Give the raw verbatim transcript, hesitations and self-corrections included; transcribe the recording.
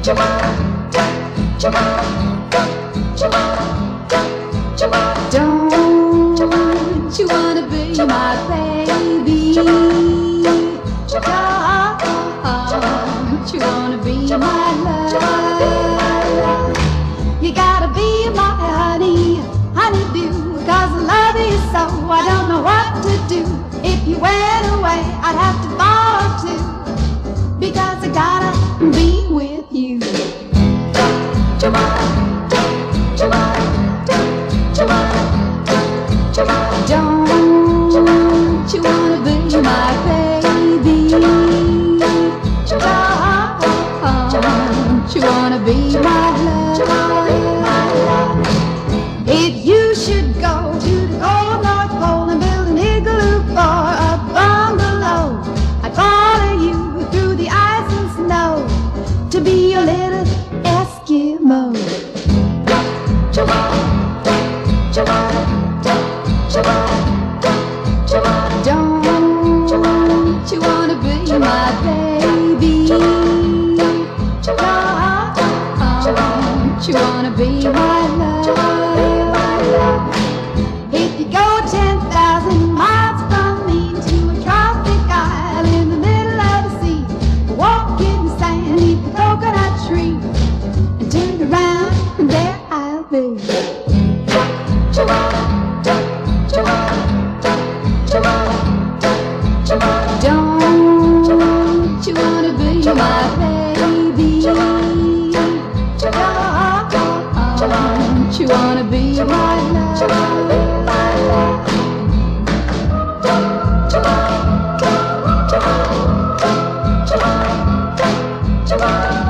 Don't you wanna be my baby? Don't you wanna be my love? You gotta be my honey, honeydew, 'cause I love you so I don't know what to do. If you went away, I'd have to follow too, because I gotta be with you. Don't you wanna be my baby? Don't you wanna be my love? If you should go to the cold North Pole and build an igloo for a bungalow, I'd follow you through the ice and snow to be your little Eskimo. Don't you wanna be my baby? Don't you wanna be my love? If you go ten thousand miles from me to a tropic isle in the middle of the sea, walk in the sand beneath the coconut tree, and turn around and there I'll be. Don't you wanna be my baby? Don't you wanna be my love?